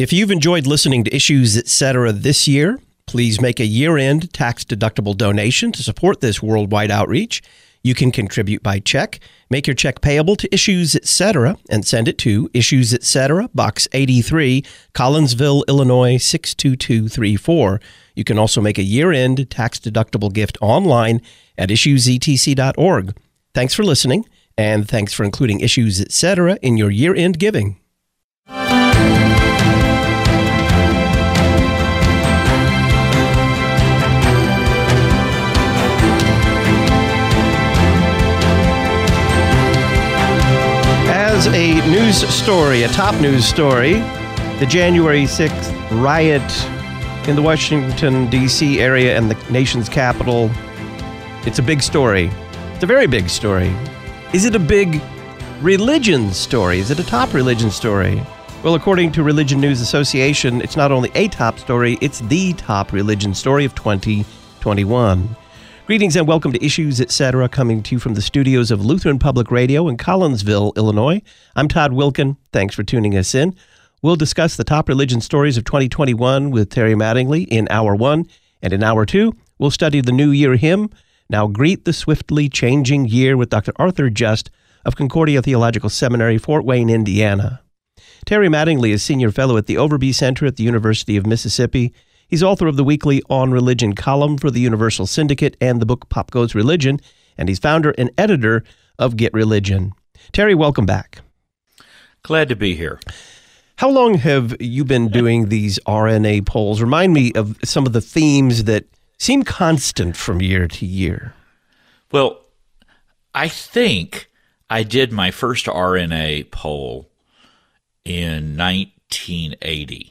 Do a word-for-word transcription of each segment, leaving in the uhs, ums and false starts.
If you've enjoyed listening to Issues Etc. this year, please make a year-end tax-deductible donation to support this worldwide outreach. You can contribute by check. Make your check payable to Issues Etc. and send it to Issues Etc., Box eighty-three, Collinsville, Illinois six two two three four. You can also make a year-end tax-deductible gift online at issues e t c dot org. Thanks for listening, and thanks for including Issues Etc. in your year-end giving. As a news story, a top news story, the January sixth riot in the Washington, D C area and the nation's capital. It's a big story. It's a very big story. Is it a big religion story? Is it a top religion story? Well, according to Religion News Association, it's not only a top story, it's the top religion story of twenty twenty-one. Greetings and welcome to Issues Etc., coming to you from the studios of Lutheran Public Radio in Collinsville, Illinois. I'm Todd Wilken. Thanks for tuning us in. We'll discuss the top religion stories of twenty twenty-one with Terry Mattingly in Hour one, and in Hour two, we'll study the New Year hymn, Now Greet the Swiftly Changing Year, with Doctor Arthur Just of Concordia Theological Seminary, Fort Wayne, Indiana. Terry Mattingly is Senior Fellow at the Overby Center at the University of Mississippi. He's author of the weekly On Religion column for the Universal Syndicate and the book Pop Goes Religion, and he's founder and editor of Get Religion. Terry, welcome back. Glad to be here. How long have you been doing these R N A polls? Remind me of some of the themes that seem constant from year to year. Well, I think I did my first R N A poll in nineteen eighty.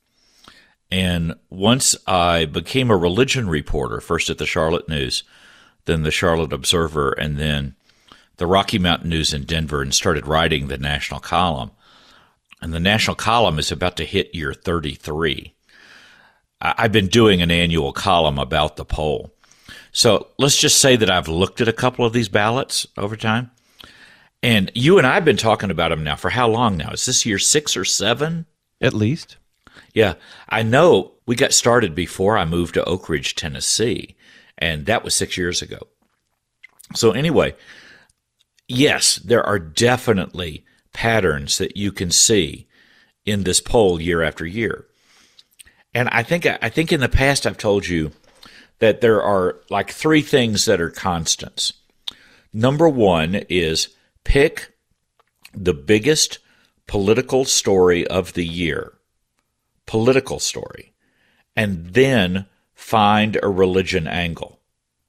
And once I became a religion reporter, first at the Charlotte News, then the Charlotte Observer, and then the Rocky Mountain News in Denver, and started writing the national column. And the national column is about to hit year thirty-three. I've been doing an annual column about the poll. So let's just say that I've looked at a couple of these ballots over time. And you and I have been talking about them now for how long now? Is this year six or seven? At least. Yeah, I know we got started before I moved to Oak Ridge, Tennessee, and that was six years ago. So anyway, yes, there are definitely patterns that you can see in this poll year after year. And I think I think in the past I've told you that there are like three things that are constants. Number one is pick the biggest political story of the year. Political story, and then find a religion angle.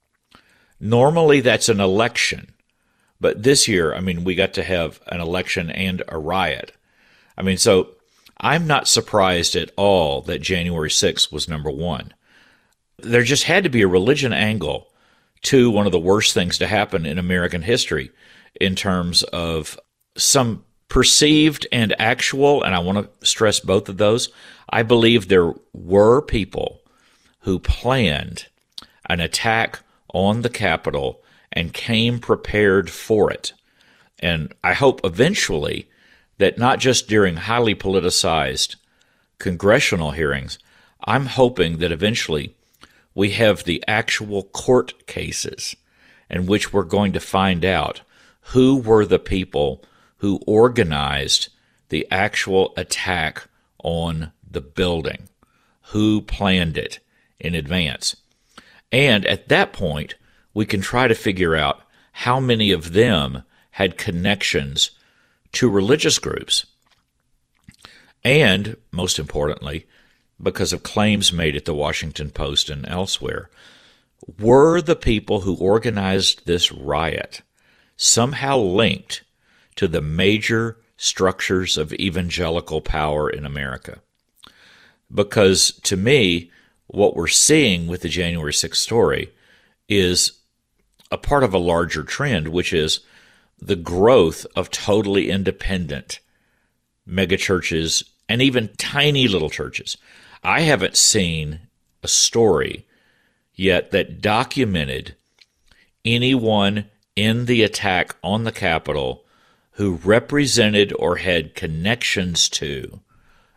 Normally that's an election, but this year, I mean, we got to have an election and a riot. I mean, so I'm not surprised at all that January sixth was number one. There just had to be a religion angle to one of the worst things to happen in American history in terms of some perceived and actual, and I want to stress both of those. I believe there were people who planned an attack on the Capitol and came prepared for it. And I hope eventually that not just during highly politicized congressional hearings, I'm hoping that eventually we have the actual court cases in which we're going to find out who were the people who organized the actual attack on the building, who planned it in advance. And at that point, we can try to figure out how many of them had connections to religious groups. And, most importantly, because of claims made at the Washington Post and elsewhere, were the people who organized this riot somehow linked to the major structures of evangelical power in America? Because to me, what we're seeing with the January sixth story is a part of a larger trend, which is the growth of totally independent megachurches and even tiny little churches. I haven't seen a story yet that documented anyone in the attack on the Capitol who represented or had connections to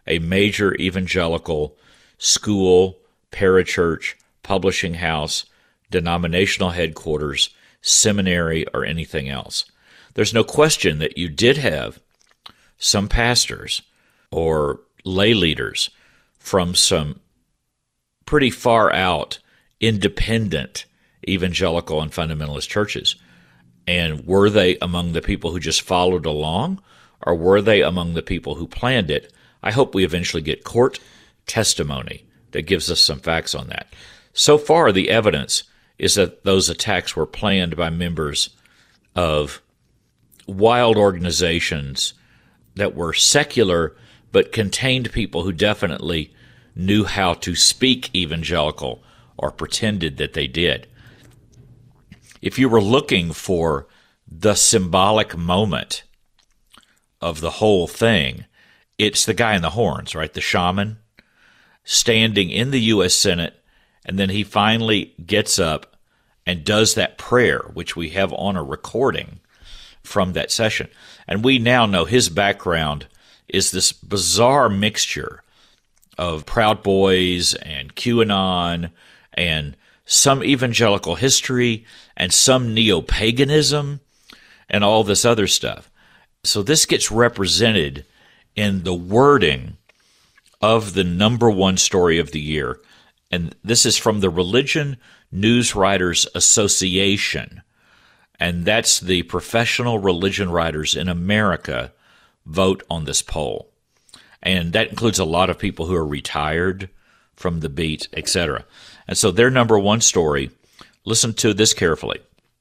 a major evangelical school, parachurch, publishing house, denominational headquarters, seminary, or anything else. There's no question that you did have some pastors or lay leaders from some pretty far out independent evangelical and fundamentalist churches. And were they among the people who just followed along, or were they among the people who planned it? I hope we eventually get court testimony that gives us some facts on that. So far, the evidence is that those attacks were planned by members of wild organizations that were secular but contained people who definitely knew how to speak evangelical or pretended that they did. If you were looking for the symbolic moment of the whole thing, it's the guy in the horns, right? The shaman standing in the U S Senate, and then he finally gets up and does that prayer, which we have on a recording from that session. And we now know his background is this bizarre mixture of Proud Boys and QAnon and some evangelical history and some neo-paganism and all this other stuff. So this gets represented in the wording of the number one story of the year. And this is from the Religion News Writers Association. And that's the professional religion writers in America vote on this poll. And that includes a lot of people who are retired from the beat, et cetera. And so their number one story, listen to this carefully.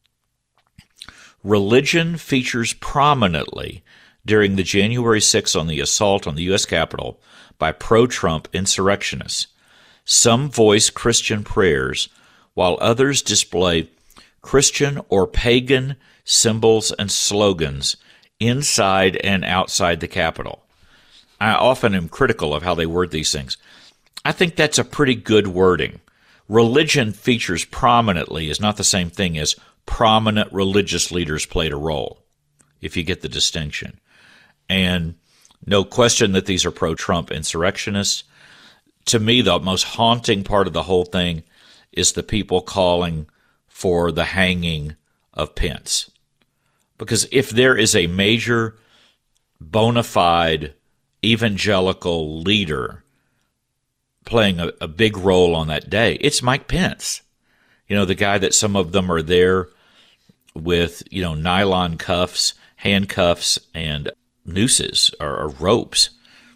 Religion features prominently during the January sixth on the assault on the U S Capitol by pro-Trump insurrectionists. Some voice Christian prayers, while others display Christian or pagan symbols and slogans inside and outside the Capitol. I often am critical of how they word these things. I think that's a pretty good wording. Religion features prominently is not the same thing as prominent religious leaders played a role, if you get the distinction. And no question that these are pro-Trump insurrectionists. To me, the most haunting part of the whole thing is the people calling for the hanging of Pence. Because if there is a major bona fide evangelical leader playing a, a big role on that day, it's Mike Pence. You know, the guy that some of them are there with, you know, nylon cuffs, handcuffs, and nooses or, or ropes,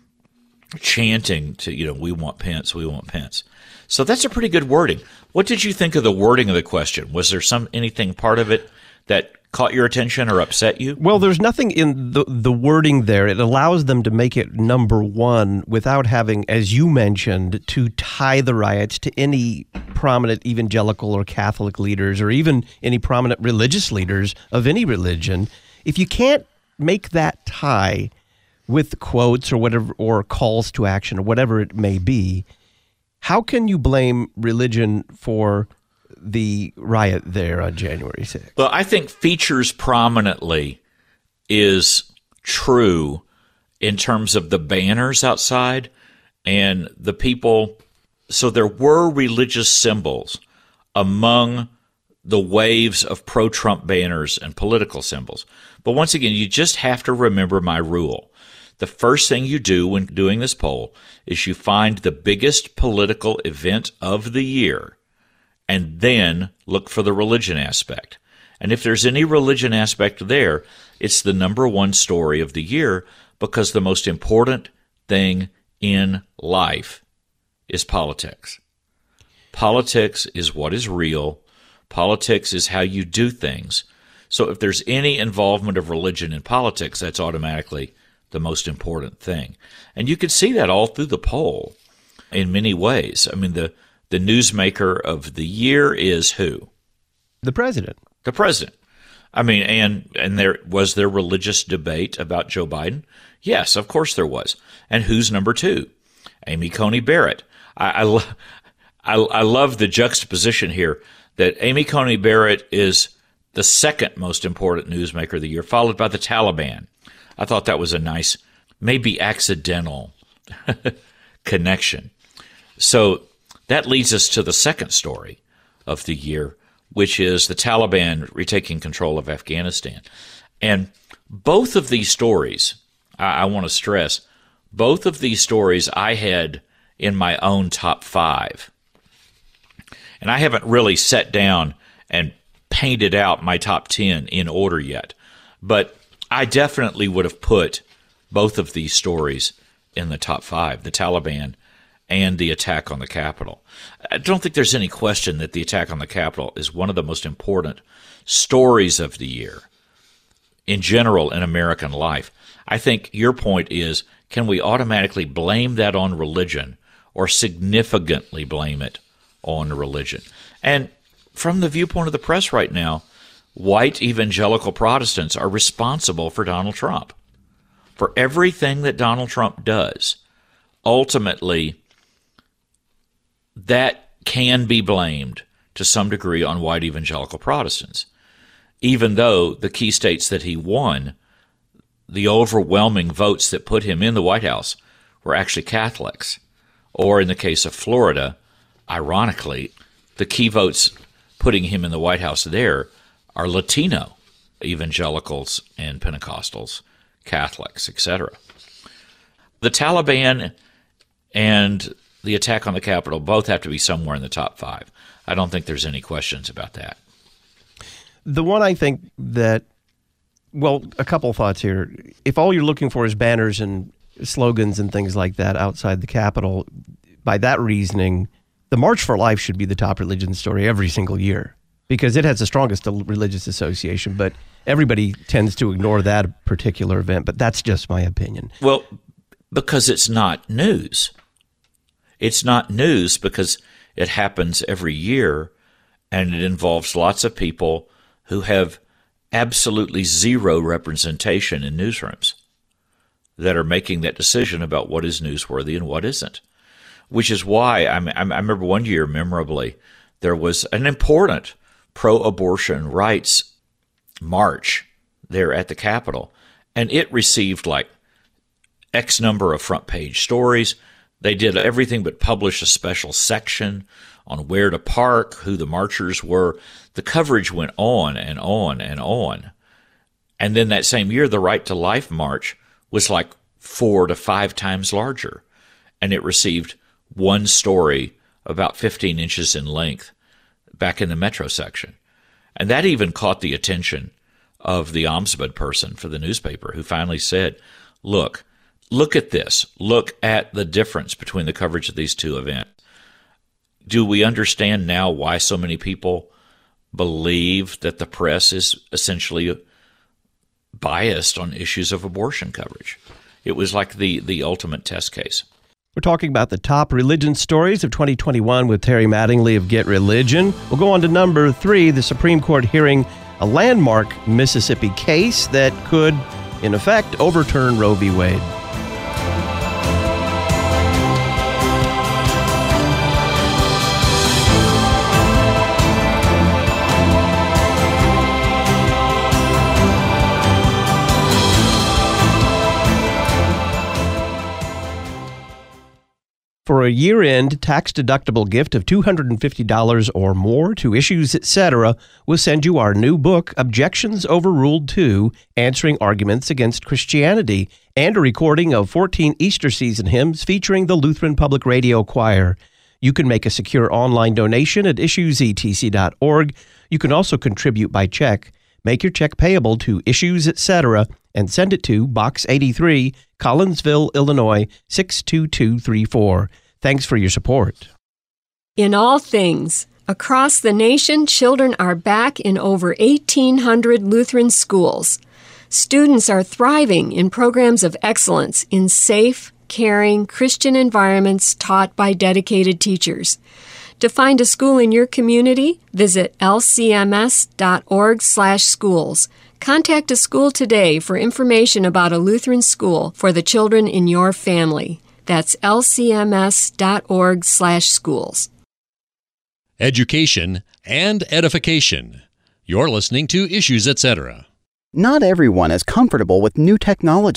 chanting to, you know, we want Pence, we want Pence. So that's a pretty good wording. What did you think of the wording of the question? Was there some anything part of it that caught your attention or upset you? Well, there's nothing in the the wording there. It allows them to make it number one without having, as you mentioned, to tie the riots to any prominent evangelical or Catholic leaders or even any prominent religious leaders of any religion. If you can't make that tie with quotes or whatever, or calls to action or whatever it may be, how can you blame religion for the riot there on January sixth? Well, I think features prominently is true in terms of the banners outside and the people. So there were religious symbols among the waves of pro-Trump banners and political symbols. But once again, you just have to remember my rule. The first thing you do when doing this poll is you find the biggest political event of the year and then look for the religion aspect. And if there's any religion aspect there, it's the number one story of the year, because the most important thing in life is politics. Politics is what is real. Politics is how you do things. So if there's any involvement of religion in politics, that's automatically the most important thing. And you can see that all through the poll in many ways. I mean, the, the newsmaker of the year is who? The president. The president. I mean, and and there was there religious debate about Joe Biden? Yes, of course there was. And who's number two? Amy Coney Barrett. I, I, lo- I, I love the juxtaposition here that Amy Coney Barrett is the second most important newsmaker of the year, followed by the Taliban. I thought that was a nice, maybe accidental connection. So that leads us to the second story of the year, which is the Taliban retaking control of Afghanistan. And both of these stories, I, I want to stress, both of these stories I had in my own top five. And I haven't really sat down and painted out my top ten in order yet. But I definitely would have put both of these stories in the top five, the Taliban and the attack on the Capitol. I don't think there's any question that the attack on the Capitol is one of the most important stories of the year in general in American life. I think your point is, can we automatically blame that on religion or significantly blame it on religion? And from the viewpoint of the press right now, white evangelical Protestants are responsible for Donald Trump. For everything that Donald Trump does, ultimately, that can be blamed to some degree on white evangelical Protestants, even though the key states that he won, the overwhelming votes that put him in the White House were actually Catholics. Or in the case of Florida, ironically, the key votes putting him in the White House there are Latino evangelicals and Pentecostals, Catholics, et cetera. The Taliban and the attack on the Capitol both have to be somewhere in the top five. I don't think there's any questions about that. The one I think that, well, a couple thoughts here. If all you're looking for is banners and slogans and things like that outside the Capitol, by that reasoning, the March for Life should be the top religion story every single year because it has the strongest religious association, but everybody tends to ignore that particular event, but that's just my opinion. Well, because it's not news. It's not news because it happens every year, and it involves lots of people who have absolutely zero representation in newsrooms that are making that decision about what is newsworthy and what isn't. Which is why I, I remember one year memorably, there was an important pro-abortion rights march there at the Capitol, and it received like X number of front page stories. They did everything but publish a special section on where to park, who the marchers were. The coverage went on and on and on. And then that same year, the Right to Life march was like four to five times larger, and it received one story about fifteen inches in length back in the metro section. And that even caught the attention of the ombudsman person for the newspaper, who finally said, look, look at this. Look at the difference between the coverage of these two events. Do we understand now why so many people believe that the press is essentially biased on issues of abortion coverage? It was like the, the ultimate test case. We're talking about the top religion stories of twenty twenty-one with Terry Mattingly of Get Religion. We'll go on to number three, the Supreme Court hearing a landmark Mississippi case that could, in effect, overturn Roe v. Wade. For a year-end tax-deductible gift of two hundred fifty dollars or more to Issues Etc., we'll send you our new book, Objections Overruled two, Answering Arguments Against Christianity, and a recording of fourteen Easter season hymns featuring the Lutheran Public Radio Choir. You can make a secure online donation at issues e t c dot org. You can also contribute by check. Make your check payable to Issues Etc. and send it to Box eighty-three, Collinsville, Illinois, six two two three four. Thanks for your support. In all things, across the nation, children are back in over eighteen hundred Lutheran schools. Students are thriving in programs of excellence in safe, caring, Christian environments taught by dedicated teachers. To find a school in your community, visit l c m s dot org slash schools. Contact a school today for information about a Lutheran school for the children in your family. That's l c m s dot org slash schools. Education and edification. You're listening to Issues Etc. Not everyone is comfortable with new technology.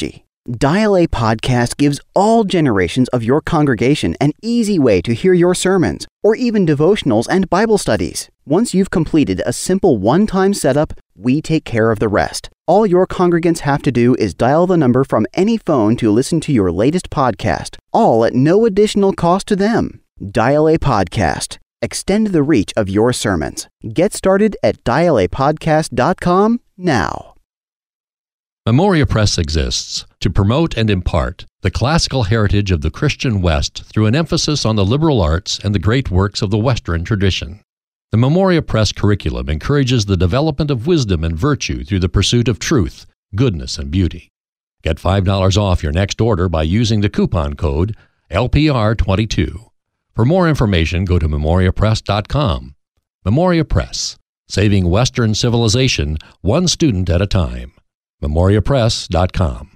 Dial A Podcast gives all generations of your congregation an easy way to hear your sermons, or even devotionals and Bible studies. Once you've completed a simple one-time setup, we take care of the rest. All your congregants have to do is dial the number from any phone to listen to your latest podcast, all at no additional cost to them. Dial A Podcast. Extend the reach of your sermons. Get started at dial a podcast dot com now. Memoria Press exists to promote and impart the classical heritage of the Christian West through an emphasis on the liberal arts and the great works of the Western tradition. The Memoria Press curriculum encourages the development of wisdom and virtue through the pursuit of truth, goodness, and beauty. Get five dollars off your next order by using the coupon code L P R twenty-two. For more information, go to memoria press dot com. Memoria Press, saving Western civilization one student at a time. memoria press dot com.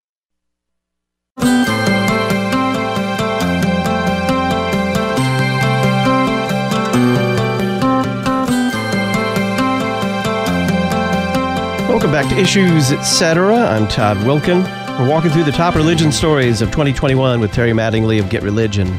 Welcome back to Issues, et cetera. I'm Todd Wilkin. We're walking through the top religion stories of twenty twenty-one with Terry Mattingly of Get Religion.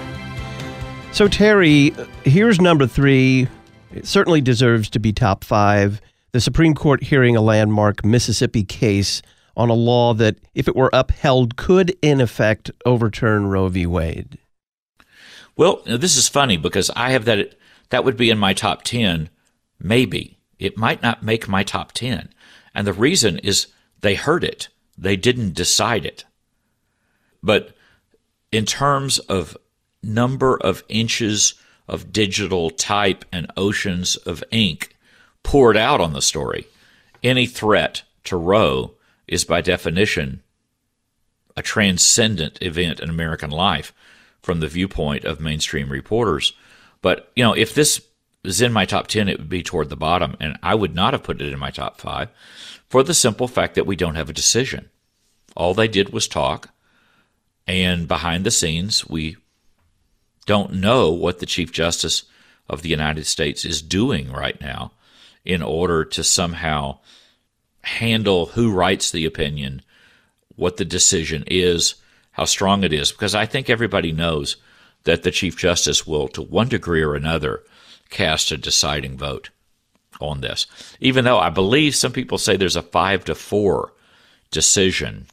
So, Terry, here's number three. It certainly deserves to be top five. The Supreme Court hearing a landmark Mississippi case on a law that, if it were upheld, could, in effect, overturn Roe v. Wade. Well, this is funny because I have that, that would be in my top ten, maybe. It might not make my top ten. And the reason is they heard it. They didn't decide it. But in terms of number of inches of digital type and oceans of ink poured out on the story, any threat to Roe is by definition a transcendent event in American life from the viewpoint of mainstream reporters. But, you know, if this is in my top ten, it would be toward the bottom, and I would not have put it in my top five for the simple fact that we don't have a decision. All they did was talk, and behind the scenes, we don't know what the Chief Justice of the United States is doing right now in order to somehow handle who writes the opinion, what the decision is, how strong it is, because I think everybody knows that the Chief Justice will, to one degree or another, cast a deciding vote on this. Even though I believe some people say there's a five to four decision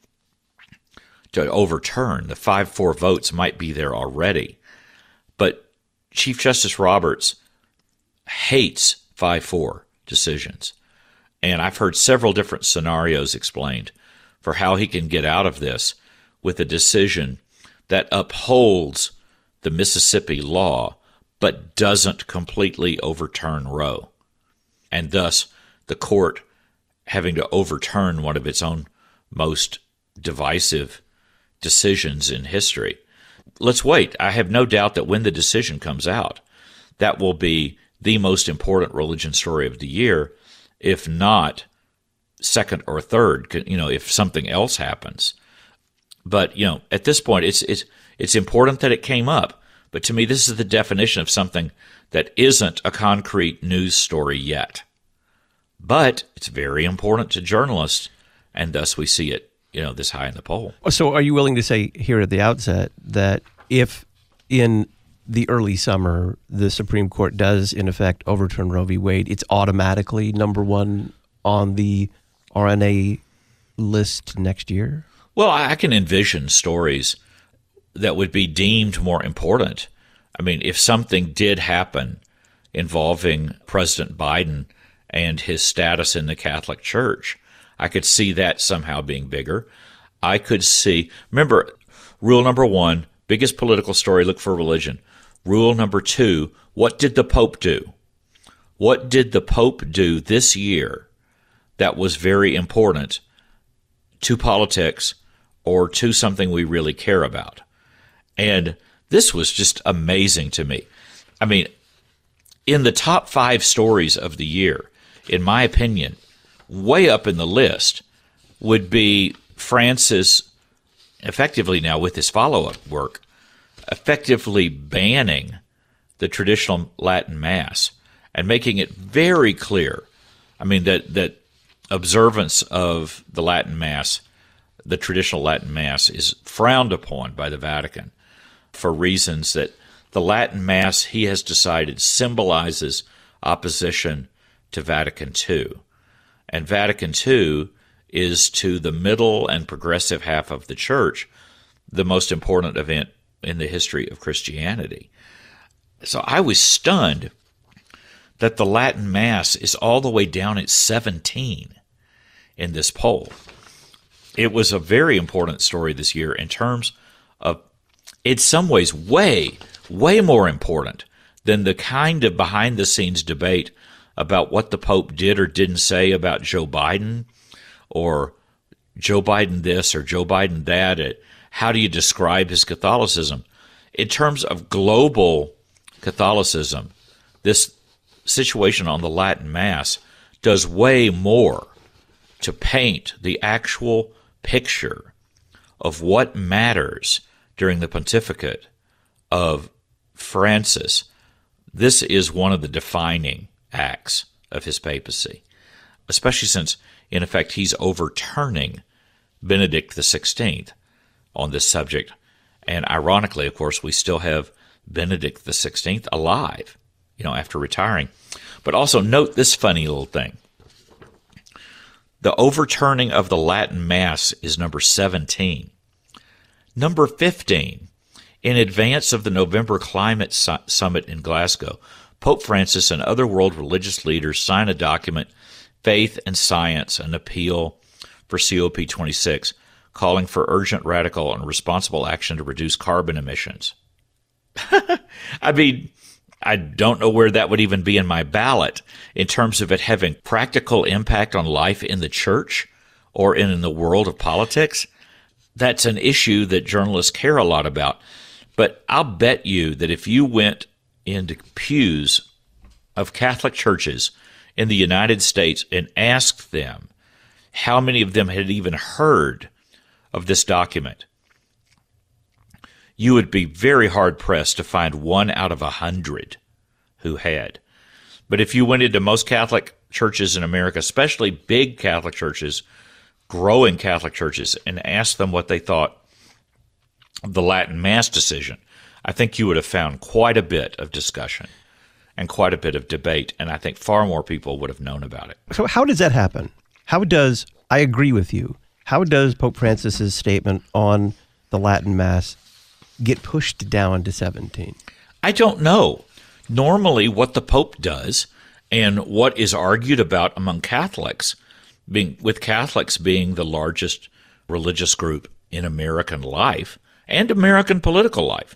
to overturn. The five four votes might be there already. But Chief Justice Roberts hates five four decisions. And I've heard several different scenarios explained for how he can get out of this with a decision that upholds the Mississippi law but doesn't completely overturn Roe. And thus, the court having to overturn one of its own most divisive decisions in history. Let's wait. I have no doubt that when the decision comes out, that will be the most important religion story of the year, if not second or third, you know, if something else happens. But, you know, at this point, it's it's it's important that it came up. But to me, this is the definition of something that isn't a concrete news story yet. But it's very important to journalists, and thus we see it, you know, this high in the poll. So are you willing to say here at the outset that if in the early summer the Supreme Court does, in effect, overturn Roe v. Wade, it's automatically number one on the R N A list next year? Well, I can envision stories that would be deemed more important. I mean, if something did happen involving President Biden and his status in the Catholic Church, I could see that somehow being bigger. I could see, remember, rule number one, biggest political story, look for religion. Rule number two, what did the Pope do? What did the Pope do this year that was very important to politics or to something we really care about? And this was just amazing to me. I mean, in the top five stories of the year, in my opinion, way up in the list would be Francis, effectively now with his follow-up work, effectively banning the traditional Latin Mass and making it very clear, I mean, that, that observance of the Latin Mass, the traditional Latin Mass is frowned upon by the Vatican for reasons that the Latin Mass, he has decided, symbolizes opposition to Vatican Two. And Vatican Two is, to the middle and progressive half of the Church, the most important event in the history of Christianity. So I was stunned that the Latin Mass is all the way down at seventeen in this poll. It was a very important story this year in terms of, in some ways, way, way more important than the kind of behind-the-scenes debate about what the Pope did or didn't say about Joe Biden, or Joe Biden this or Joe Biden that. How do you describe his Catholicism? In terms of global Catholicism, this situation on the Latin Mass does way more to paint the actual picture of what matters during the pontificate of Francis. This is one of the defining acts of his papacy, especially since, in effect, he's overturning Benedict the sixteenth on this subject. And ironically, of course, we still have Benedict the sixteenth alive, you know, after retiring. But also note this funny little thing. The overturning of the Latin Mass is number seventeen. Number fifteen, in advance of the November Climate Su- Summit in Glasgow, Pope Francis and other world religious leaders sign a document, Faith and Science, an appeal for C O P twenty-six, calling for urgent, radical, and responsible action to reduce carbon emissions. I mean, I don't know where that would even be in my ballot in terms of it having practical impact on life in the church or in, in the world of politics. That's an issue that journalists care a lot about. But I'll bet you that if you went into pews of Catholic churches in the United States and asked them how many of them had even heard of this document, you would be very hard-pressed to find one out of a hundred who had. But if you went into most Catholic churches in America, especially big Catholic churches, growing Catholic churches, and asked them what they thought of the Latin Mass decision, I think you would have found quite a bit of discussion and quite a bit of debate, and I think far more people would have known about it. So how does that happen? How does, I agree with you, how does Pope Francis's statement on the Latin Mass get pushed down to seventeen? I don't know. Normally what the Pope does and what is argued about among Catholics, being with Catholics being the largest religious group in American life and American political life,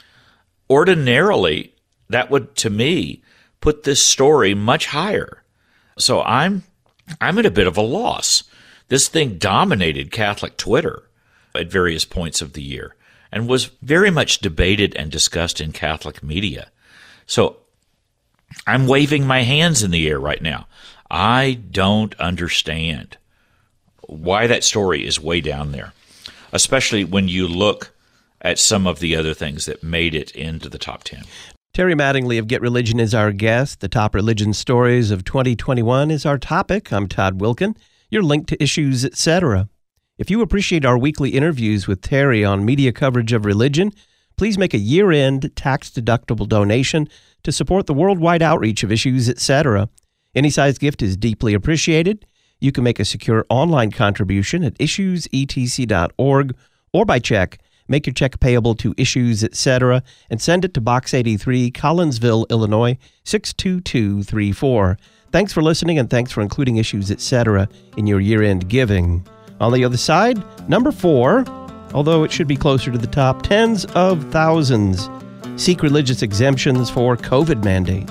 ordinarily that would, to me, put this story much higher. So I'm I'm at a bit of a loss. This thing dominated Catholic Twitter at various points of the year and was very much debated and discussed in Catholic media. So I'm waving my hands in the air right now. I don't understand why that story is way down there, especially when you look at some of the other things that made it into the top ten. Terry Mattingly of Get Religion is our guest. The top religion stories of twenty twenty-one is our topic. I'm Todd Wilkin. You're linked to Issues, et cetera. If you appreciate our weekly interviews with Terry on media coverage of religion, please make a year-end tax-deductible donation to support the worldwide outreach of Issues, et cetera. Any size gift is deeply appreciated. You can make a secure online contribution at issues e t c dot org or by check. Make your check payable to Issues, et cetera, and send it to Box eighty-three, Collinsville, Illinois, six two two three four. Thanks for listening, and thanks for including Issues, et cetera in your year-end giving. On the other side, number four, although it should be closer to the top, tens of thousands seek religious exemptions for COVID mandates.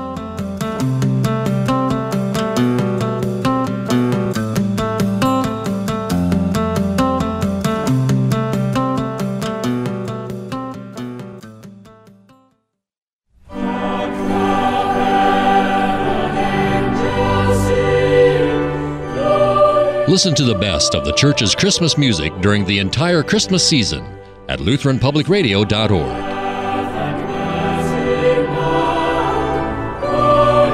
Listen to the best of the church's Christmas music during the entire Christmas season at Lutheran Public Radio dot org.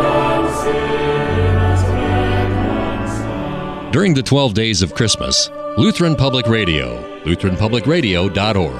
During the twelve days of Christmas, Lutheran Public Radio, lutheran public radio dot org.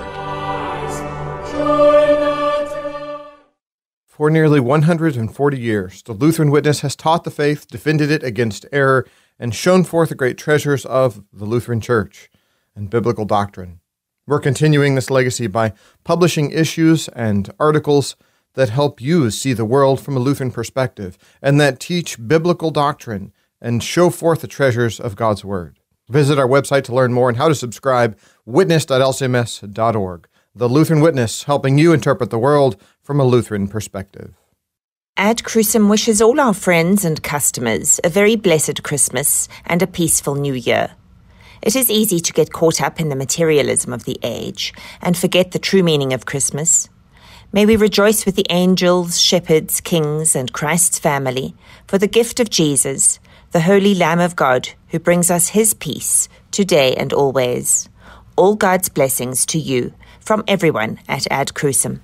For nearly one hundred forty years, the Lutheran Witness has taught the faith, defended it against error, and shown forth the great treasures of the Lutheran Church and biblical doctrine. We're continuing this legacy by publishing issues and articles that help you see the world from a Lutheran perspective and that teach biblical doctrine and show forth the treasures of God's Word. Visit our website to learn more and how to subscribe, witness dot l c m s dot org. The Lutheran Witness, helping you interpret the world from a Lutheran perspective. Ad Crucem wishes all our friends and customers a very blessed Christmas and a peaceful New Year. It is easy to get caught up in the materialism of the age and forget the true meaning of Christmas. May we rejoice with the angels, shepherds, kings, and Christ's family for the gift of Jesus, the Holy Lamb of God, who brings us his peace today and always. All God's blessings to you from everyone at Ad Crucem.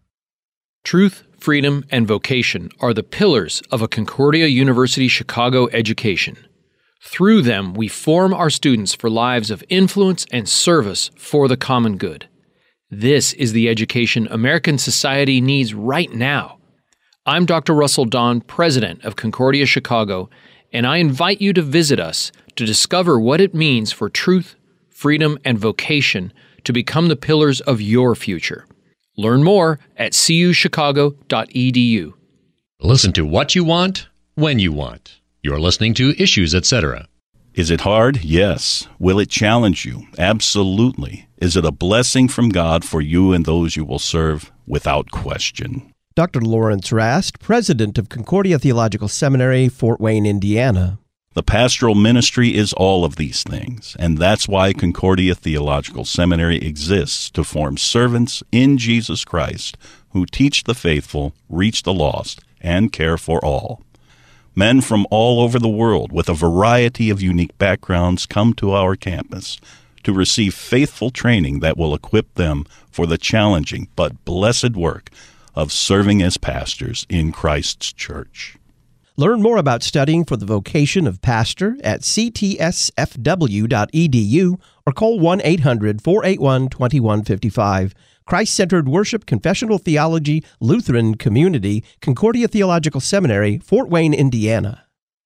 Truth, freedom, and vocation are the pillars of a Concordia University Chicago education. Through them, we form our students for lives of influence and service for the common good. This is the education American society needs right now. I'm Doctor Russell Don, president of Concordia Chicago, and I invite you to visit us to discover what it means for truth, freedom, and vocation to become the pillars of your future. Learn more at c u chicago dot e d u. Listen to what you want, when you want. You're listening to Issues, et cetera. Is it hard? Yes. Will it challenge you? Absolutely. Is it a blessing from God for you and those you will serve? Without question. Doctor Lawrence Rast, president of Concordia Theological Seminary, Fort Wayne, Indiana. The pastoral ministry is all of these things, and that's why Concordia Theological Seminary exists, to form servants in Jesus Christ who teach the faithful, reach the lost, and care for all. Men from all over the world with a variety of unique backgrounds come to our campus to receive faithful training that will equip them for the challenging but blessed work of serving as pastors in Christ's church. Learn more about studying for the vocation of pastor at c t s f w dot e d u or call one eight hundred, four eight one, two one five five. Christ-Centered Worship, Confessional Theology, Lutheran Community, Concordia Theological Seminary, Fort Wayne, Indiana.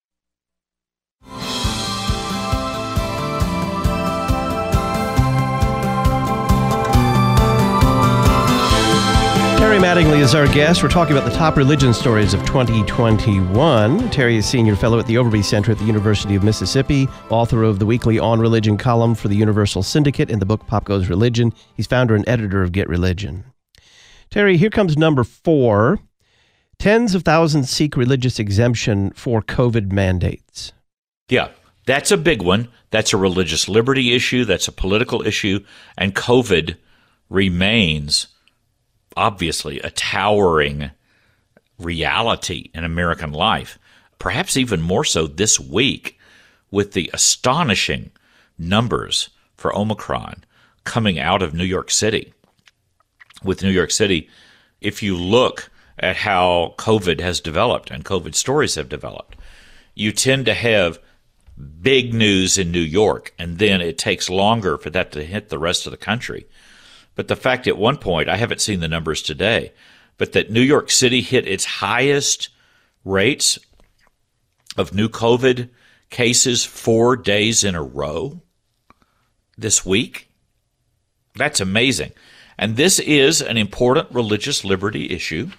Terry Mattingly is our guest. We're talking about the top religion stories of twenty twenty-one. Terry is Senior Fellow at the Overby Center at the University of Mississippi, author of the weekly On Religion column for the Universal Syndicate and the book Pop Goes Religion. He's founder and editor of Get Religion. Terry, here comes number four. Tens of thousands seek religious exemption for COVID mandates. Yeah, that's a big one. That's a religious liberty issue. That's a political issue. And COVID remains obviously a towering reality in American life, perhaps even more so this week with the astonishing numbers for Omicron coming out of New York City. With New York City, if you look at how COVID has developed and COVID stories have developed, you tend to have big news in New York, and then it takes longer for that to hit the rest of the country. But the fact at one point, I haven't seen the numbers today, but that New York City hit its highest rates of new COVID cases four days in a row this week. That's amazing. And this is an important religious liberty issue.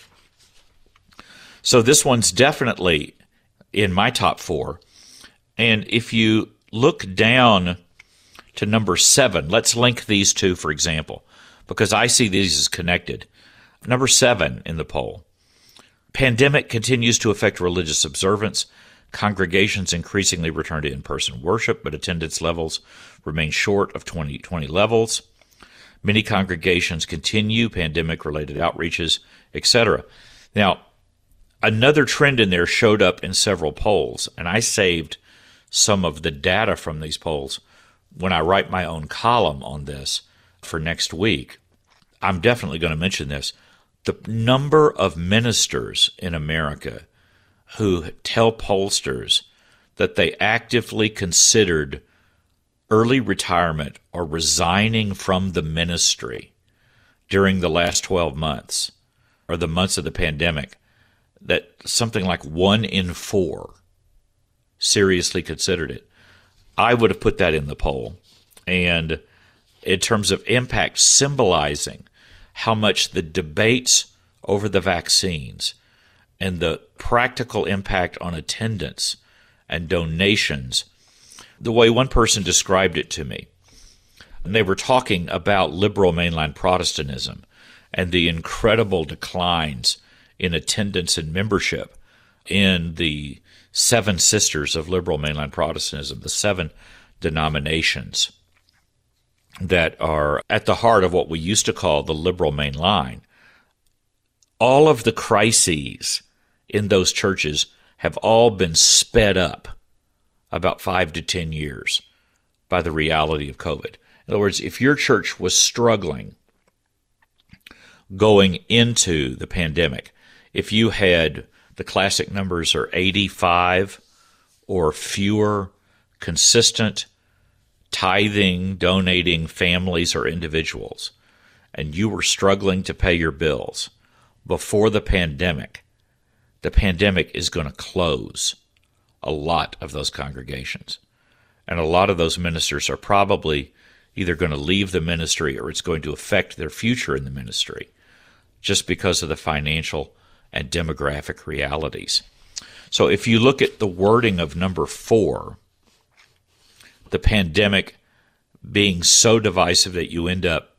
So this one's definitely in my top four. And if you look down to number seven, let's link these two, for example, because I see these as connected. Number seven in the poll. Pandemic continues to affect religious observance. Congregations increasingly return to in-person worship, but attendance levels remain short of twenty twenty levels. Many congregations continue pandemic-related outreaches, et cetera. Now, another trend in there showed up in several polls, and I saved some of the data from these polls when I write my own column on this for next week. I'm definitely going to mention this. The number of ministers in America who tell pollsters that they actively considered early retirement or resigning from the ministry during the last twelve months or the months of the pandemic, that something like one in four seriously considered it. I would have put that in the poll. And in terms of impact, symbolizing how much the debates over the vaccines and the practical impact on attendance and donations, the way one person described it to me, and they were talking about liberal mainline Protestantism and the incredible declines in attendance and membership in the seven sisters of liberal mainline Protestantism, the seven denominations that are at the heart of what we used to call the liberal mainline. All of the crises in those churches have all been sped up about five to ten years by the reality of COVID. In other words, if your church was struggling going into the pandemic, if you had the classic numbers are eighty-five or fewer consistent tithing, donating families or individuals, and you were struggling to pay your bills before the pandemic, the pandemic is going to close a lot of those congregations. And a lot of those ministers are probably either going to leave the ministry or it's going to affect their future in the ministry just because of the financial and demographic realities. So if you look at the wording of number four, the pandemic being so divisive that you end up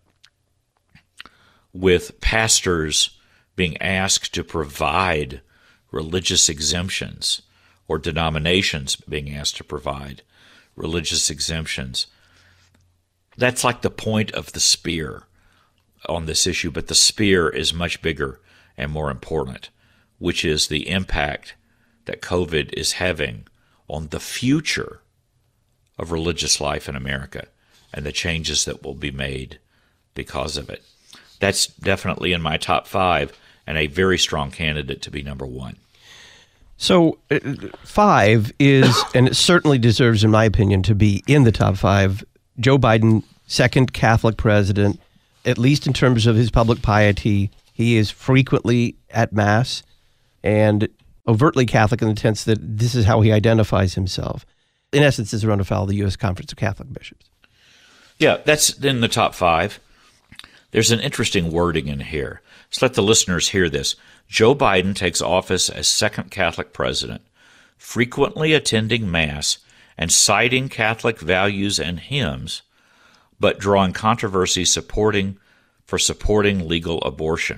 with pastors being asked to provide religious exemptions or denominations being asked to provide religious exemptions, that's like the point of the spear on this issue, but the spear is much bigger and more important, which is the impact that COVID is having on the future of religious life in America and the changes that will be made because of it. That's definitely in my top five and a very strong candidate to be number one. So uh, five is, and it certainly deserves, in my opinion, to be in the top five, Joe Biden, second Catholic president, at least in terms of his public piety. He is frequently at Mass and overtly Catholic in the sense that this is how he identifies himself. In essence, is run afoul of the U S Conference of Catholic Bishops. Yeah, that's in the top five. There's an interesting wording in here. Let's let the listeners hear this. Joe Biden takes office as second Catholic president, frequently attending Mass and citing Catholic values and hymns, but drawing controversy supporting for supporting legal abortion.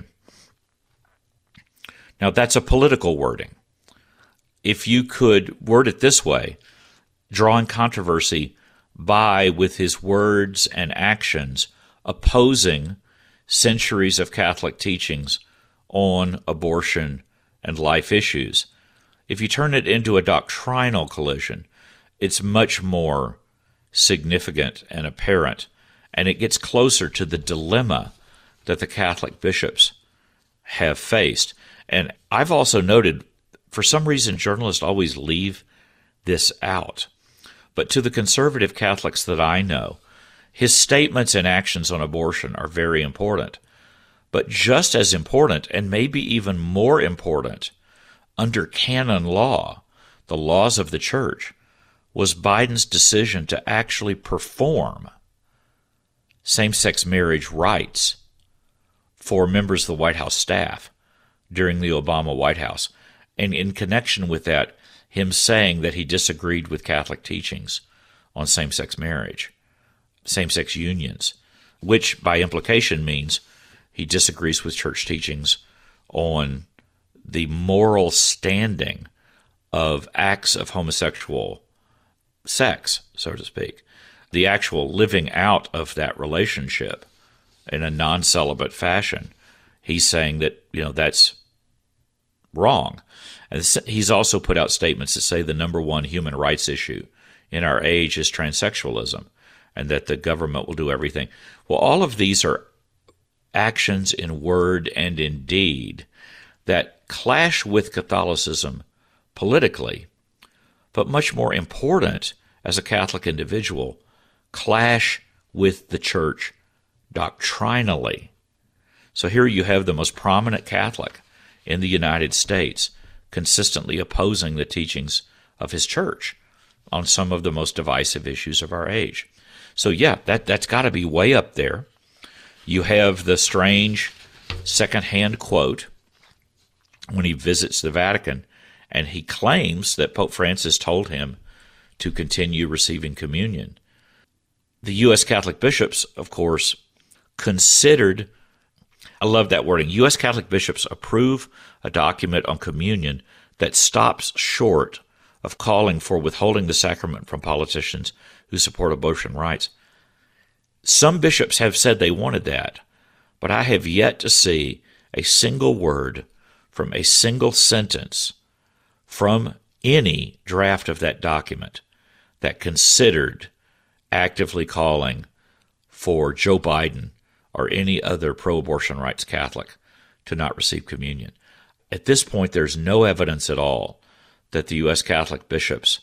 Now, that's a political wording. If you could word it this way, drawing controversy by, with his words and actions, opposing centuries of Catholic teachings on abortion and life issues. If you turn it into a doctrinal collision, it's much more significant and apparent, and it gets closer to the dilemma that the Catholic bishops have faced. And I've also noted, for some reason, journalists always leave this out. But to the conservative Catholics that I know, his statements and actions on abortion are very important. But just as important, and maybe even more important, under canon law, the laws of the Church, was Biden's decision to actually perform same-sex marriage rights for members of the White House staff during the Obama White House. And in connection with that, him saying that he disagreed with Catholic teachings on same-sex marriage, same-sex unions, which by implication means he disagrees with church teachings on the moral standing of acts of homosexual sex, so to speak, the actual living out of that relationship in a non-celibate fashion. He's saying that, you know, that's wrong. And he's also put out statements that say the number one human rights issue in our age is transsexualism, and that the government will do everything. Well, all of these are actions in word and in deed that clash with Catholicism politically, but much more important as a Catholic individual, clash with the church doctrinally. So here you have the most prominent Catholic in the United States consistently opposing the teachings of his church on some of the most divisive issues of our age. So yeah, that, that's got to be way up there. You have the strange secondhand quote when he visits the Vatican, and he claims that Pope Francis told him to continue receiving communion. The U S Catholic bishops, of course, considered, I love that wording, U S Catholic bishops approve a document on communion that stops short of calling for withholding the sacrament from politicians who support abortion rights. Some bishops have said they wanted that, but I have yet to see a single word from a single sentence from any draft of that document that considered actively calling for Joe Biden or any other pro-abortion rights Catholic to not receive communion. At this point, there's no evidence at all that the U S Catholic bishops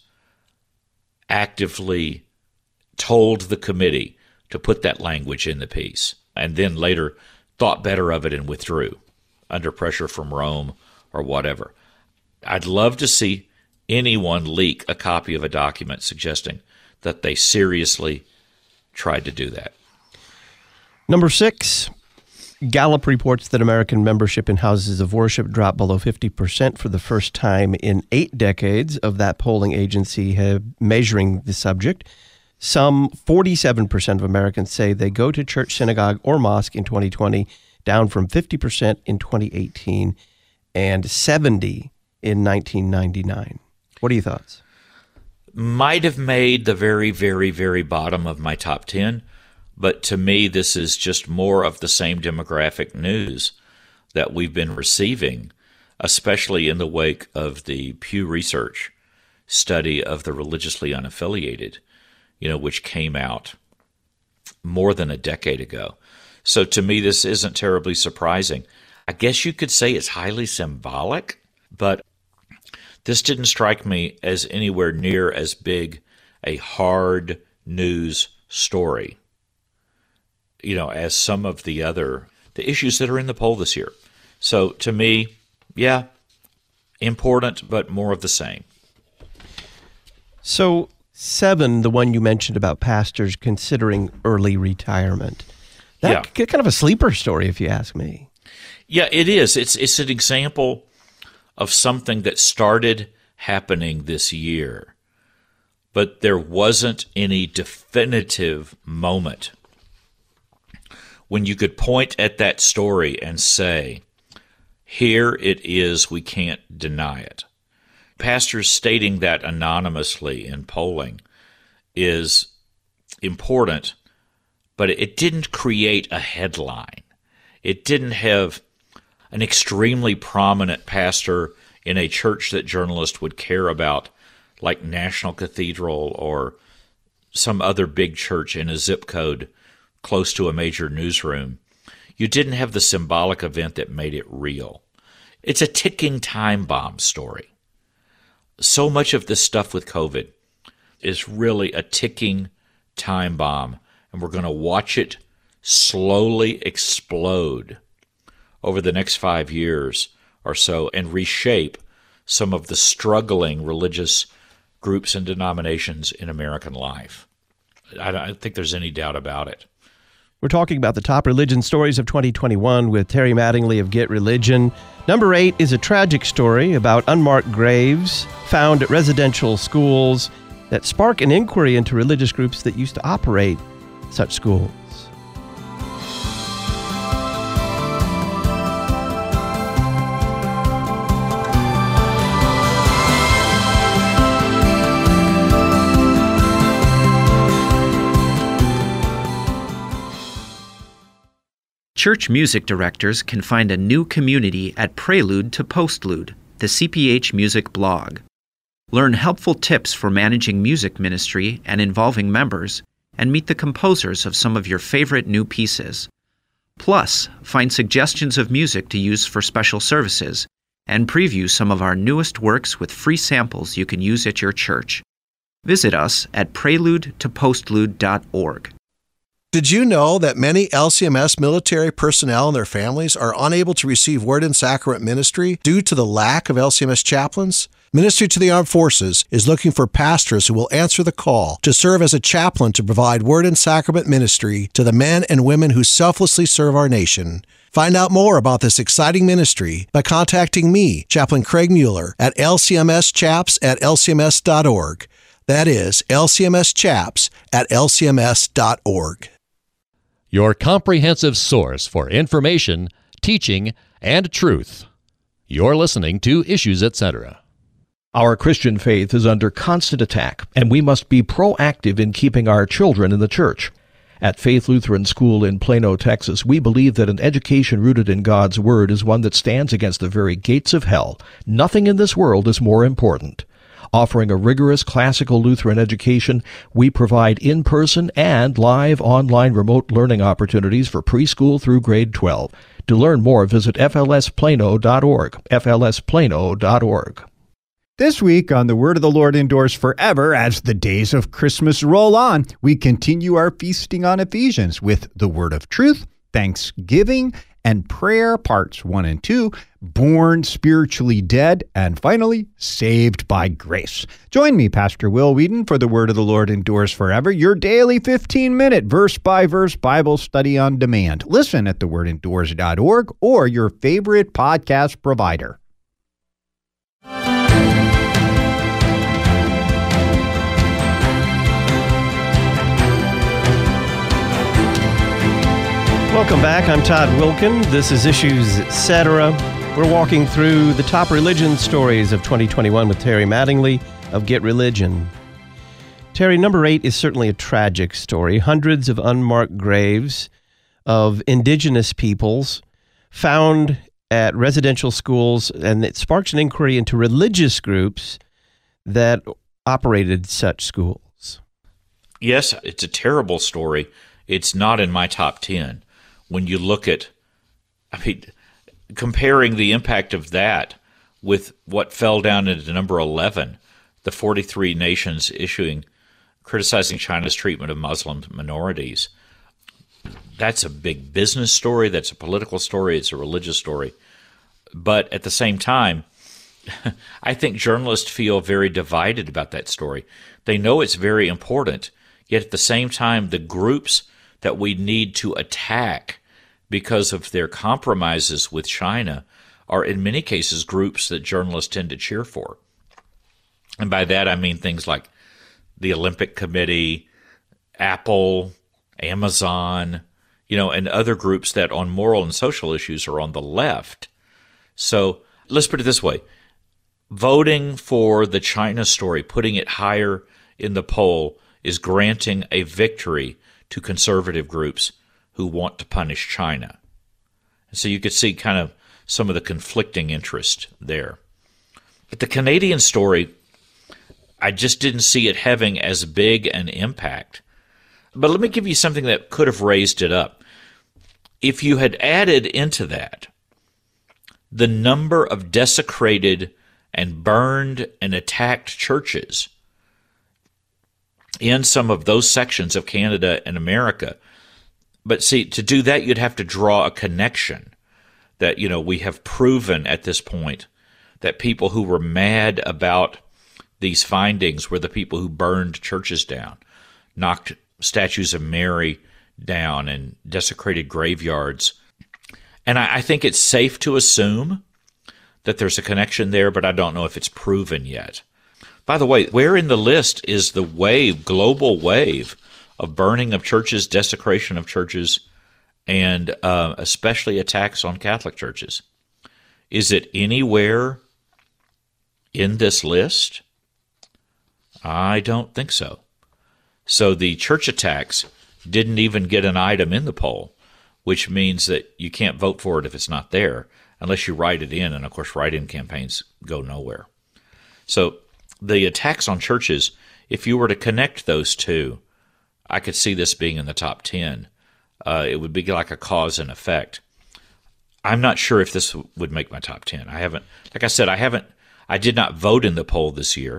actively told the committee to put that language in the piece and then later thought better of it and withdrew under pressure from Rome or whatever. I'd love to see anyone leak a copy of a document suggesting that they seriously tried to do that. Number six, Gallup reports that American membership in houses of worship dropped below fifty percent for the first time in eight decades of that polling agency have measuring the subject. Some forty-seven percent of Americans say they go to church, synagogue, or mosque in twenty twenty, down from fifty percent in twenty eighteen and seventy in nineteen ninety-nine. What are your thoughts? Might have made the very, very, very bottom of my top ten, but to me this is just more of the same demographic news that we've been receiving, especially in the wake of the Pew Research study of the religiously unaffiliated, you know, which came out more than a decade ago. So to me, this isn't terribly surprising. I guess you could say it's highly symbolic, but this didn't strike me as anywhere near as big a hard news story, you know, as some of the other the issues that are in the poll this year. So to me, yeah, important, but more of the same. So seven, the one you mentioned about pastors considering early retirement. That's yeah. kind of a sleeper story, if you ask me. Yeah, it is. It's it's an example of something that started happening this year, but there wasn't any definitive moment when you could point at that story and say, here it is, we can't deny it. Pastors stating that anonymously in polling is important, but it didn't create a headline. It didn't have an extremely prominent pastor in a church that journalists would care about, like National Cathedral or some other big church in a zip code close to a major newsroom. You didn't have the symbolic event that made it real. It's a ticking time bomb story. So much of this stuff with COVID is really a ticking time bomb, and we're going to watch it slowly explode over the next five years or so and reshape some of the struggling religious groups and denominations in American life. I don't think there's any doubt about it. We're talking about the top religion stories of twenty twenty-one with Terry Mattingly of Get Religion. Number eight is a tragic story about unmarked graves found at residential schools that spark an inquiry into religious groups that used to operate such schools. Church music directors can find a new community at Prelude to Postlude, the C P H Music blog. Learn helpful tips for managing music ministry and involving members, and meet the composers of some of your favorite new pieces. Plus, find suggestions of music to use for special services, and preview some of our newest works with free samples you can use at your church. Visit us at prelude to postlude dot org. Did you know that many L C M S military personnel and their families are unable to receive Word and Sacrament ministry due to the lack of L C M S chaplains? Ministry to the Armed Forces is looking for pastors who will answer the call to serve as a chaplain to provide Word and Sacrament ministry to the men and women who selflessly serve our nation. Find out more about this exciting ministry by contacting me, Chaplain Craig Mueller, at L C M S chaps at L C M S dot org. That is L C M S chaps at L C M S dot org. Your comprehensive source for information, teaching, and truth. You're listening to Issues, et cetera. Our Christian faith is under constant attack, and we must be proactive in keeping our children in the church. At Faith Lutheran School in Plano, Texas, we believe that an education rooted in God's Word is one that stands against the very gates of hell. Nothing in this world is more important. Offering a rigorous classical Lutheran education, we provide in-person and live online remote learning opportunities for preschool through grade twelve. To learn more, visit F L S plano dot org, F L S plano dot org. This week on The Word of the Lord Endures Forever, as the days of Christmas roll on, we continue our feasting on Ephesians with the Word of Truth, Thanksgiving, and Prayer, parts one and two, Born Spiritually Dead, and finally, Saved by Grace. Join me, Pastor Will Whedon, for The Word of the Lord Endures Forever, your daily fifteen-minute verse-by-verse Bible study on demand. Listen at the word endures dot org or your favorite podcast provider. Welcome back. I'm Todd Wilkin. This is Issues, et cetera. We're walking through the top religion stories of twenty twenty-one with Terry Mattingly of Get Religion. Terry, number eight is certainly a tragic story. Hundreds of unmarked graves of indigenous peoples found at residential schools, and it sparks an inquiry into religious groups that operated such schools. Yes, it's a terrible story. It's not in my top ten. When you look at, I mean, comparing the impact of that with what fell down into number eleven, the forty-three nations issuing, criticizing China's treatment of Muslim minorities, that's a big business story, that's a political story, it's a religious story. But at the same time, I think journalists feel very divided about that story. They know it's very important, yet at the same time, the groups that we need to attack because of their compromises with China are in many cases groups that journalists tend to cheer for. And by that I mean things like the Olympic Committee, Apple, Amazon, you know, and other groups that on moral and social issues are on the left. So let's put it this way. Voting for the China story, putting it higher in the poll, is granting a victory to conservative groups who want to punish China. And so you could see kind of some of the conflicting interest there. But the Canadian story, I just didn't see it having as big an impact. But let me give you something that could have raised it up. If you had added into that the number of desecrated and burned and attacked churches in some of those sections of Canada and America. But see, to do that, you'd have to draw a connection that, you know, we have proven at this point that people who were mad about these findings were the people who burned churches down, knocked statues of Mary down, and desecrated graveyards. And I, I think it's safe to assume that there's a connection there, but I don't know if it's proven yet. By the way, where in the list is the wave, global wave, of burning of churches, desecration of churches, and uh, especially attacks on Catholic churches? Is it anywhere in this list? I don't think so. So the church attacks didn't even get an item in the poll, which means that you can't vote for it if it's not there, unless you write it in, and of course write-in campaigns go nowhere. So the attacks on churches, if you were to connect those two, I could see this being in the top ten. Uh, it would be like a cause and effect. I'm not sure if this would make my top ten. I haven't, like I said, I haven't, I did not vote in the poll this year,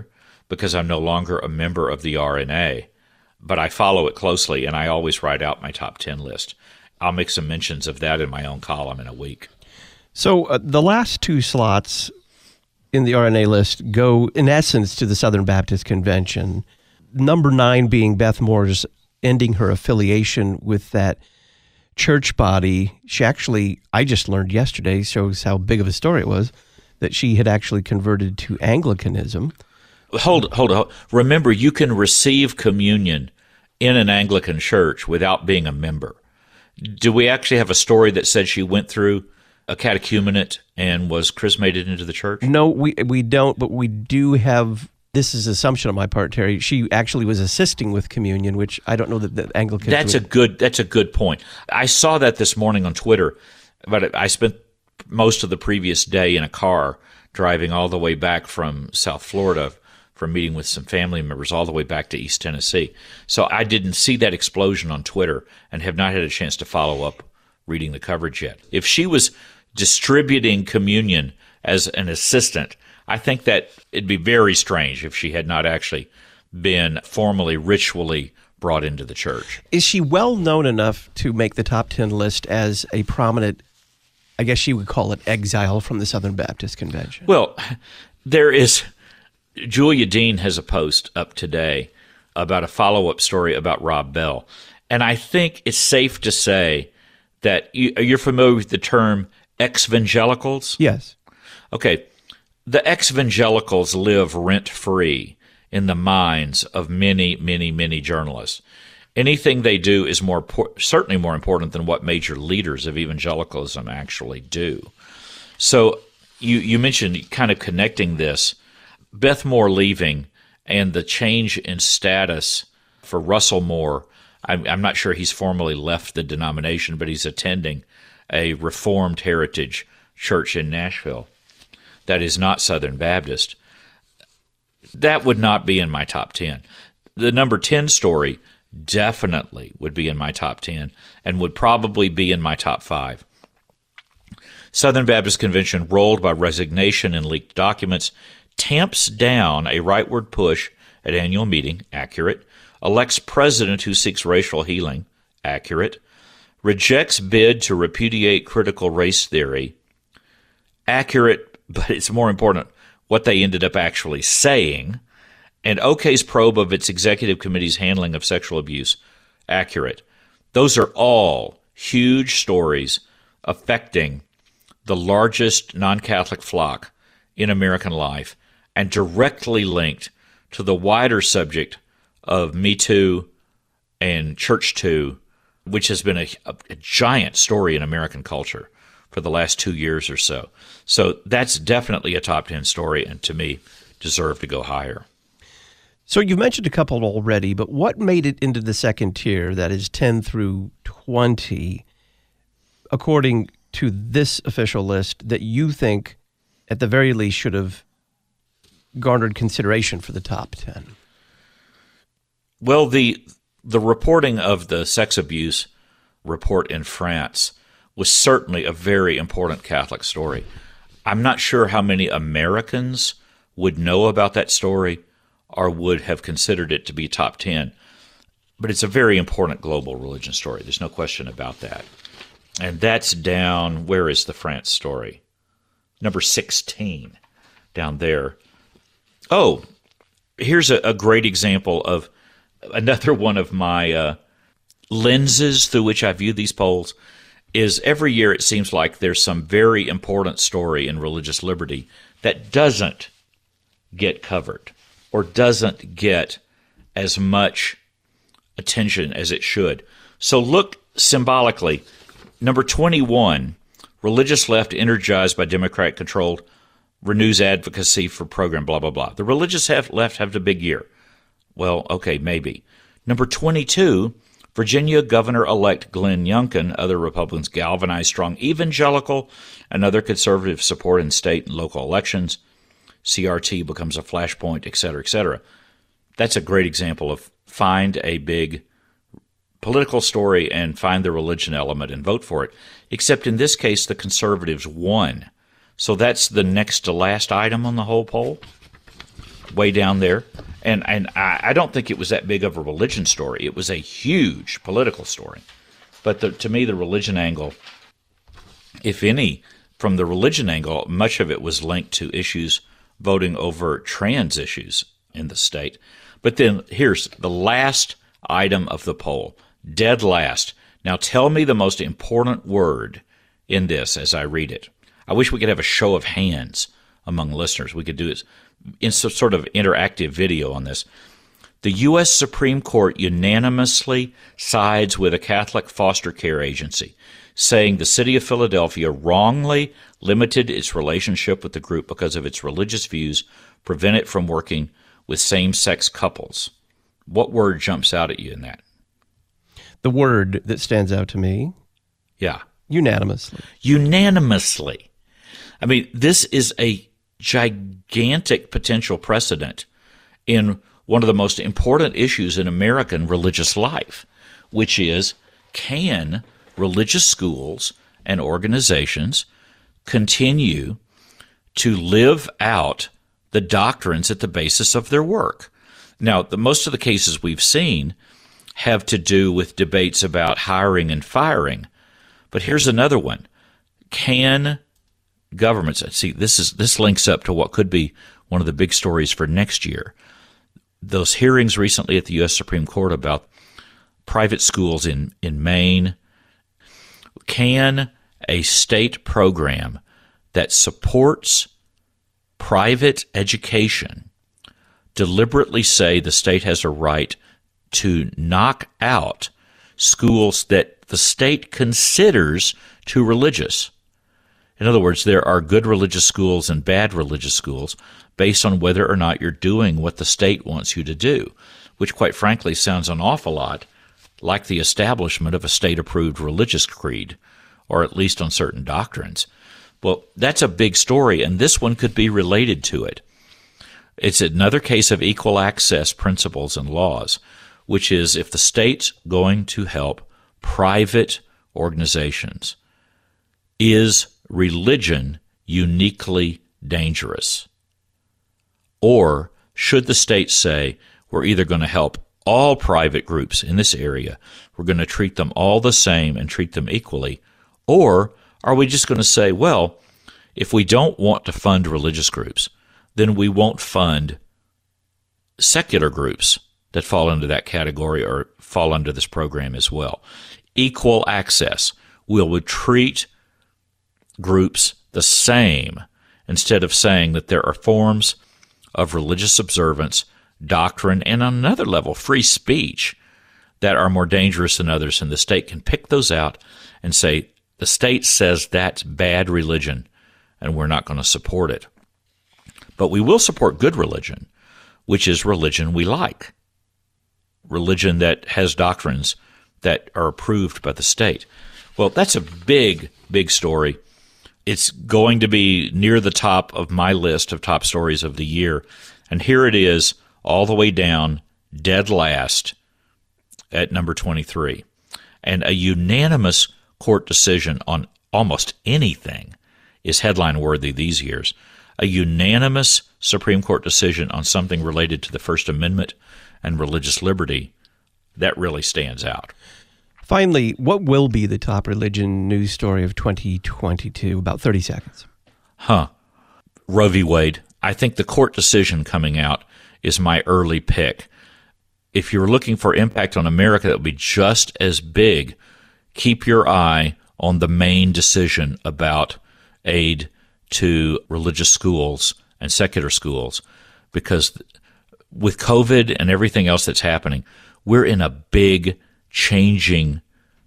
because I'm no longer a member of the R N A, but I follow it closely, and I always write out my top ten list. I'll make some mentions of that in my own column in a week. So uh, the last two slots in the R N A list go, in essence, to the Southern Baptist Convention. Number nine being Beth Moore's ending her affiliation with that church body. She actually, I just learned yesterday, shows how big of a story it was, that she had actually converted to Anglicanism. Hold, hold, hold. Remember, you can receive communion in an Anglican church without being a member. Do we actually have a story that said she went through a catechumenate and was chrismated into the church? No, we we don't, but we do have, this is assumption on my part, Terry, she actually was assisting with communion, which I don't know that the Anglicans That's would. a good, that's a good point. I saw that this morning on Twitter, but I spent most of the previous day in a car driving all the way back from South Florida for meeting with some family members all the way back to East Tennessee. So I didn't see that explosion on Twitter and have not had a chance to follow up reading the coverage yet. If she was distributing communion as an assistant, I think that it'd be very strange if she had not actually been formally, ritually brought into the church. Is she well known enough to make the top ten list as a prominent, I guess she would call it, exile from the Southern Baptist Convention? Well, there is, Julia Dean has a post up today about a follow-up story about Rob Bell. And I think it's safe to say that you, you're familiar with the term ex-evangelicals? Yes. Okay. The ex-evangelicals live rent-free in the minds of many, many, many journalists. Anything they do is more certainly more important than what major leaders of evangelicalism actually do. So you, you mentioned kind of connecting this, Beth Moore leaving and the change in status for Russell Moore. I'm, I'm not sure he's formally left the denomination, but he's attending a Reformed Heritage church in Nashville that is not Southern Baptist. That would not be in my top ten. The number ten story definitely would be in my top ten and would probably be in my top five. Southern Baptist Convention, rolled by resignation and leaked documents, tamps down a rightward push at annual meeting, accurate, elects president who seeks racial healing, accurate, rejects bid to repudiate critical race theory, accurate, but it's more important what they ended up actually saying, and OK's probe of its executive committee's handling of sexual abuse, accurate. Those are all huge stories affecting the largest non-Catholic flock in American life and directly linked to the wider subject of Me Too and Church Too, which has been a, a, a giant story in American culture for the last two years or so. So that's definitely a top ten story, and to me, deserved to go higher. So you've mentioned a couple already, but what made it into the second tier, that is ten through twenty, according to this official list, that you think at the very least should have garnered consideration for the top ten? Well, the the reporting of the sex abuse report in France was certainly a very important Catholic story. I'm not sure how many Americans would know about that story or would have considered it to be top ten, but it's a very important global religion story. There's no question about that. And that's down, where is the France story? Number sixteen, down there. Oh, here's a, a great example of another one of my uh, lenses through which I view these polls is every year it seems like there's some very important story in religious liberty that doesn't get covered or doesn't get as much attention as it should. So look symbolically, number twenty-one, religious left energized by Democrat-controlled renews advocacy for program, blah, blah, blah. The religious left have a big year. Well, okay, maybe. Number twenty-two, Virginia Governor-elect Glenn Youngkin, other Republicans galvanize strong evangelical and other conservative support in state and local elections. C R T becomes a flashpoint, et cetera, et cetera. That's a great example of find a big political story and find the religion element and vote for it. Except in this case, the conservatives won. So that's the next to last item on the whole poll. way down there. And and I, I don't think it was that big of a religion story. It was a huge political story. But the, to me, the religion angle, if any, from the religion angle, much of it was linked to issues voting over trans issues in the state. But then here's the last item of the poll, dead last. Now tell me the most important word in this as I read it. I wish we could have a show of hands among listeners. We could do this in some sort of interactive video on this. The U S Supreme Court unanimously sides with a Catholic foster care agency, saying the city of Philadelphia wrongly limited its relationship with the group because of its religious views, prevent it from working with same-sex couples. What word jumps out at you in that? The word that stands out to me? Yeah. Unanimously. Unanimously. I mean, this is a gigantic potential precedent in one of the most important issues in American religious life, which is, can religious schools and organizations continue to live out the doctrines at the basis of their work? Now, the, most of the cases we've seen have to do with debates about hiring and firing. But here's another one. Can governments, see, this is this links up to what could be one of the big stories for next year. Those hearings recently at the U S Supreme Court about private schools in, in Maine. Can a state program that supports private education deliberately say the state has a right to knock out schools that the state considers too religious? In other words, there are good religious schools and bad religious schools based on whether or not you're doing what the state wants you to do, which quite frankly sounds an awful lot like the establishment of a state-approved religious creed, or at least on certain doctrines. Well, that's a big story, and this one could be related to it. It's another case of equal access principles and laws, which is if the state's going to help private organizations, is religion uniquely dangerous? Or should the state say, we're either going to help all private groups in this area, we're going to treat them all the same and treat them equally, or are we just going to say, well, if we don't want to fund religious groups, then we won't fund secular groups that fall into that category or fall under this program as well? Equal access. We'll treat groups the same instead of saying that there are forms of religious observance, doctrine, and on another level, free speech that are more dangerous than others, and the state can pick those out and say, the state says that's bad religion, and we're not going to support it. But we will support good religion, which is religion we like, religion that has doctrines that are approved by the state. Well, that's a big, big story. It's going to be near the top of my list of top stories of the year. And here it is, all the way down, dead last, at number twenty-three. And a unanimous court decision on almost anything is headline-worthy these years. A unanimous Supreme Court decision on something related to the First Amendment and religious liberty, that really stands out. Finally, what will be the top religion news story of twenty twenty-two? About thirty seconds. Huh. Roe v. Wade. I think the court decision coming out is my early pick. If you're looking for impact on America that will be just as big, keep your eye on the main decision about aid to religious schools and secular schools, because with COVID and everything else that's happening, we're in a big changing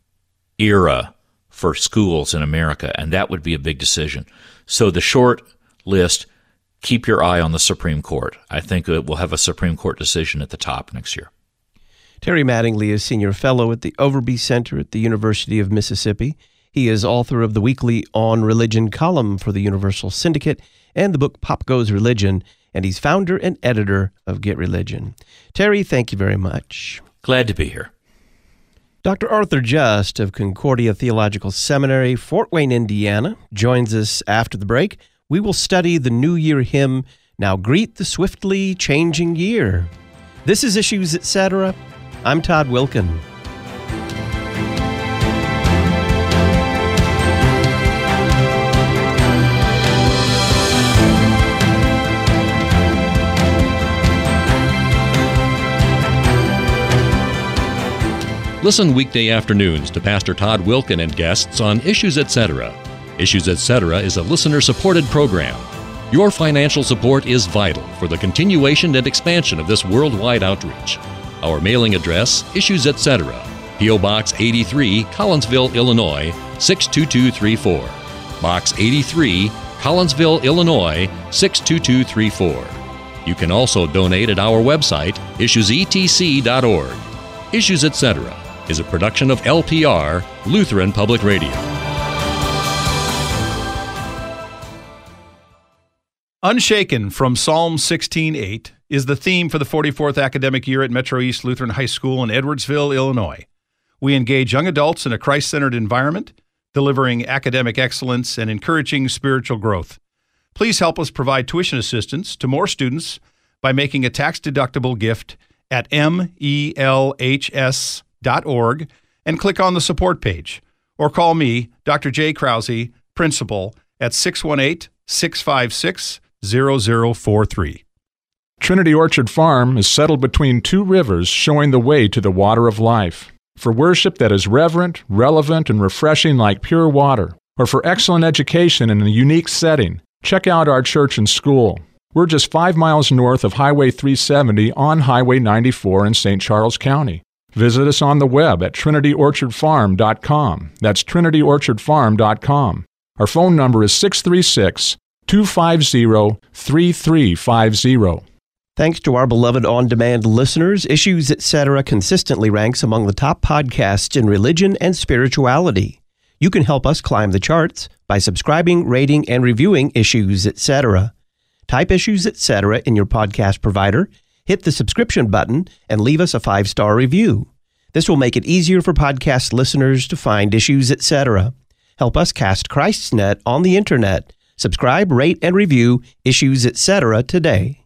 era for schools in America, and that would be a big decision. So the short list, keep your eye on the Supreme Court. I think we'll have a Supreme Court decision at the top next year. Terry Mattingly is Senior Fellow at the Overby Center at the University of Mississippi. He is author of the weekly On Religion column for the Universal Syndicate and the book Pop Goes Religion, and he's founder and editor of Get Religion. Terry, thank you very much. Glad to be here. Doctor Arthur Just of Concordia Theological Seminary, Fort Wayne, Indiana, joins us after the break. We will study the New Year hymn, Now greet the swiftly changing year. This is Issues Etc. I'm Todd Wilken. Listen weekday afternoons to Pastor Todd Wilken and guests on Issues Etc. Issues Etc. is a listener-supported program. Your financial support is vital for the continuation and expansion of this worldwide outreach. Our mailing address, Issues Etc., P O. Box eighty-three, Collinsville, Illinois, six two two three four. Box eighty-three, Collinsville, Illinois, six two two three four. You can also donate at our website, issues e t c dot org. Issues Etc. is a production of L P R, Lutheran Public Radio. Unshaken from Psalm sixteen eight is the theme for the forty-fourth academic year at Metro East Lutheran High School in Edwardsville, Illinois. We engage young adults in a Christ-centered environment, delivering academic excellence and encouraging spiritual growth. Please help us provide tuition assistance to more students by making a tax-deductible gift at melhs dot org and click on the support page, or call me, Doctor Jay Krause, principal, at six one eight, six five six, zero zero four three. Trinity Orchard Farm is settled between two rivers, showing the way to the water of life. For worship that is reverent, relevant, and refreshing like pure water, or for excellent education in a unique setting, check out our church and school. We're just five miles north of Highway three seventy on Highway ninety-four in Saint Charles County. Visit us on the web at trinity orchard farm dot com. That's trinity orchard farm dot com. Our phone number is six three six, two five zero, three three five zero. Thanks to our beloved on-demand listeners, Issues Etc. consistently ranks among the top podcasts in religion and spirituality. You can help us climb the charts by subscribing, rating, and reviewing Issues Etc. Type Issues Etc. in your podcast provider, hit the subscription button, and leave us a five-star review. This will make it easier for podcast listeners to find Issues Etc. Help us cast Christ's net on the internet. Subscribe, rate, and review Issues Etc. today.